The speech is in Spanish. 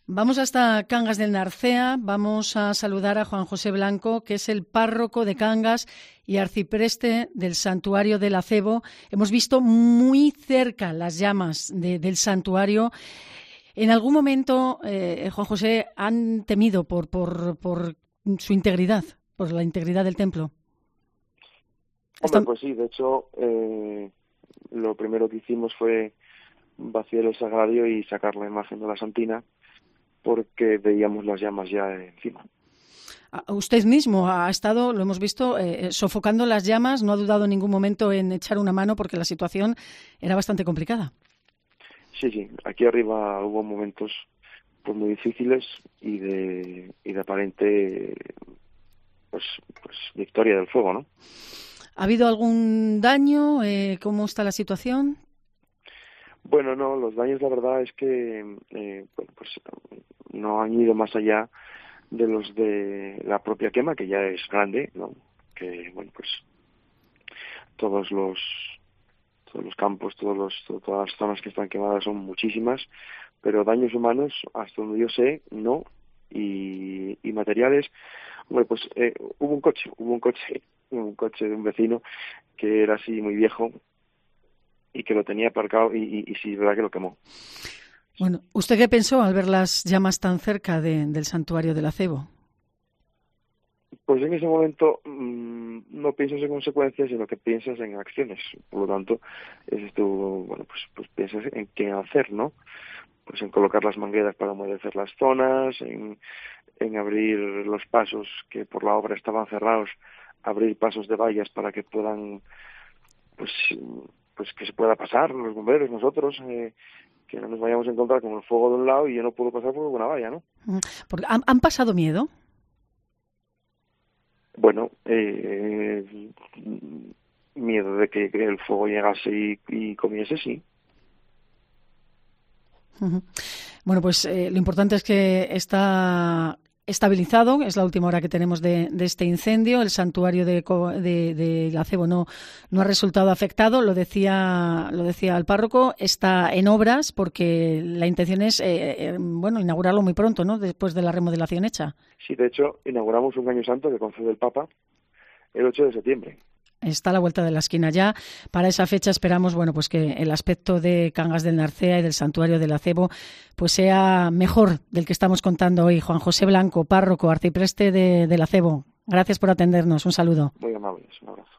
Vamos hasta Cangas del Narcea, vamos a saludar a Juan José Blanco, que es el párroco de Cangas y arcipreste del santuario del Acebo. Hemos visto muy cerca las llamas del santuario. En algún momento, Juan José, han temido por su integridad, por la integridad del templo. Hombre, pues sí, de hecho, lo primero que hicimos fue vaciar el sagrario y sacar la imagen de la Santina, porque veíamos las llamas ya encima. Usted mismo ha estado, lo hemos visto, sofocando las llamas, no ha dudado en ningún momento en echar una mano porque la situación era bastante complicada. Sí, aquí arriba hubo momentos pues muy difíciles y de aparente pues victoria del fuego, ¿no? ¿Ha habido algún daño? ¿Cómo está la situación? Bueno, no, los daños la verdad es que no han ido más allá de los de la propia quema, que ya es grande, ¿no? Que todos los campos, todas las zonas que están quemadas son muchísimas, pero daños humanos, hasta donde yo sé, no. Y materiales, hubo un coche de un vecino que era así muy viejo y que lo tenía aparcado y sí, es verdad que lo quemó. Bueno, ¿usted qué pensó al ver las llamas tan cerca del santuario del Acebo? Pues en ese momento no piensas en consecuencias, sino que piensas en acciones. Por lo tanto, pues piensas en qué hacer, ¿no? Pues en colocar las mangueras para humedecer las zonas, en abrir los pasos que por la obra estaban cerrados, abrir pasos de vallas para que puedan, pues que se pueda pasar los bomberos, nosotros, que no nos vayamos a encontrar con el fuego de un lado y yo no puedo pasar por una valla, ¿no? Porque ¿han pasado miedo? Bueno, miedo de que el fuego llegase y comiese, sí. Uh-huh. Bueno, pues lo importante es que está estabilizado, es la última hora que tenemos de este incendio. El santuario de Acebo no ha resultado afectado, lo decía el párroco, está en obras porque la intención es inaugurarlo muy pronto, ¿no? Después de la remodelación hecha. Sí, de hecho, inauguramos un año santo que concede el Papa el 8 de septiembre. Está a la vuelta de la esquina ya. Para esa fecha esperamos, que el aspecto de Cangas del Narcea y del santuario del Acebo pues sea mejor del que estamos contando hoy. Juan José Blanco, párroco, arcipreste del Acebo. Gracias por atendernos. Un saludo. Muy amables. Un abrazo.